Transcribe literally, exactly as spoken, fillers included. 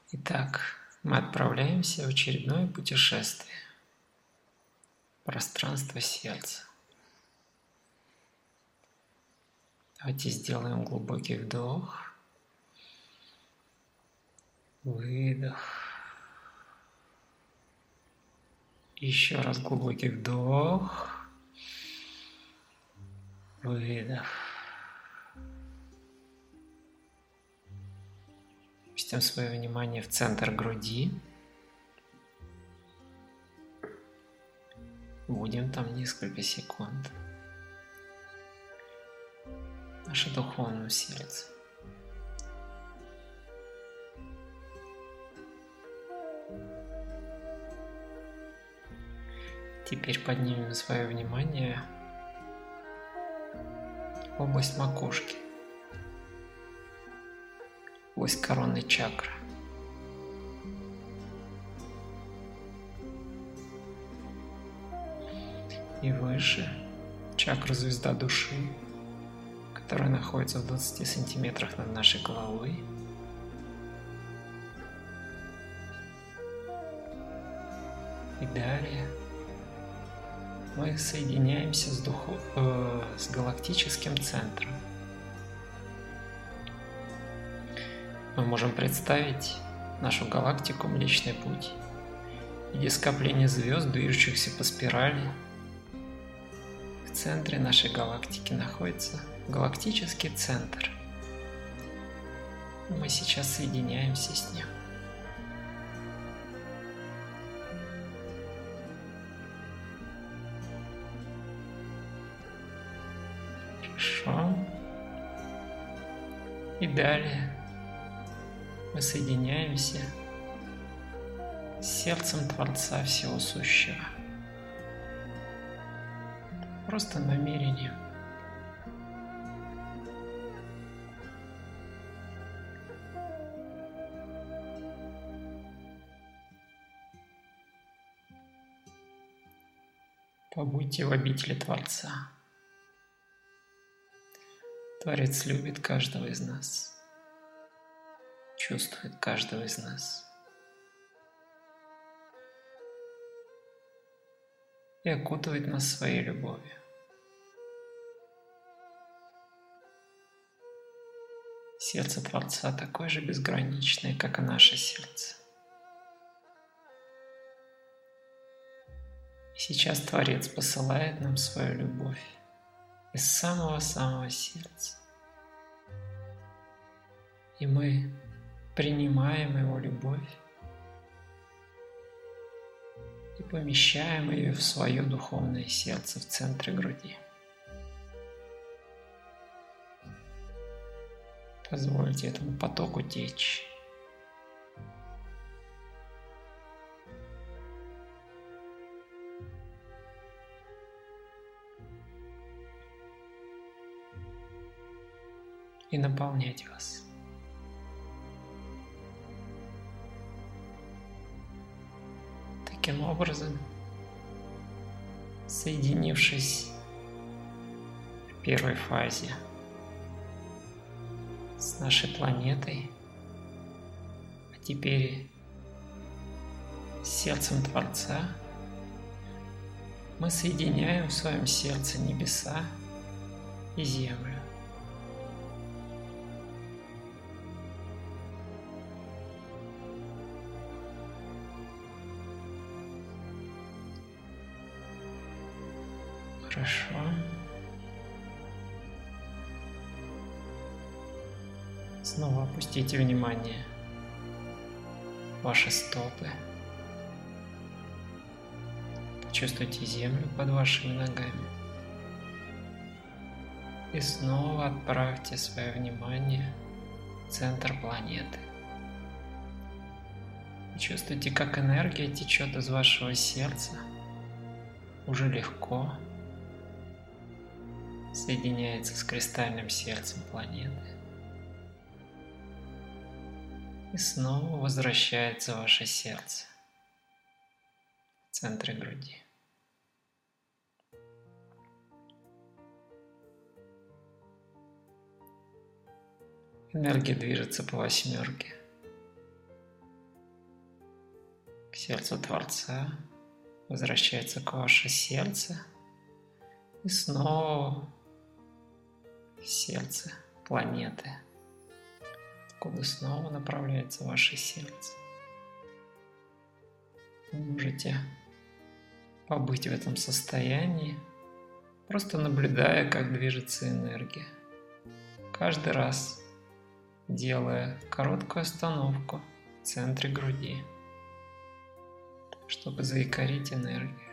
Итак, мы отправляемся в очередное путешествие. Пространство сердца. Давайте сделаем глубокий вдох. Выдох. Еще раз глубокий вдох. Выдох. Опустим свое внимание в центр груди. Будем там несколько секунд. Наше духовное сердце. Теперь поднимем свое внимание в область макушки, в область коронной чакры. И выше чакру звезда души, которая находится в двадцати сантиметрах над нашей головой. И далее мы соединяемся с, духу, э, с галактическим центром. Мы можем представить нашу галактику Млечный Путь в виде скопления звезд, движущихся по спирали. В центре нашей галактики находится галактический центр. Мы сейчас соединяемся с ним. Хорошо. И далее мы соединяемся с сердцем Творца Всего Сущего. Просто намерением. Побудьте в обители Творца. Творец любит каждого из нас, чувствует каждого из нас и окутывает нас своей любовью. Сердце Творца такое же безграничное, как и наше сердце. И сейчас Творец посылает нам свою любовь из самого-самого сердца. И мы принимаем Его любовь и помещаем ее в свое духовное сердце в центре груди. Позвольте этому потоку течь. И наполнять вас. Таким образом, соединившись в первой фазе с нашей планетой, а теперь с сердцем Творца, мы соединяем в своем сердце небеса и землю. Хорошо. Снова опустите внимание в ваши стопы. Почувствуйте землю под вашими ногами. И снова отправьте свое внимание в центр планеты. Чувствуйте, как энергия течет из вашего сердца уже легко. Соединяется с кристальным сердцем планеты и снова возвращается в ваше сердце в центре груди. Энергия движется по восьмерке. к сердцу Творца, возвращается к ваше сердце и снова в сердце планеты, куда снова направляется ваше сердце. Вы можете побыть в этом состоянии, просто наблюдая, как движется энергия. Каждый раз делая короткую остановку в центре груди, чтобы заикарить энергию.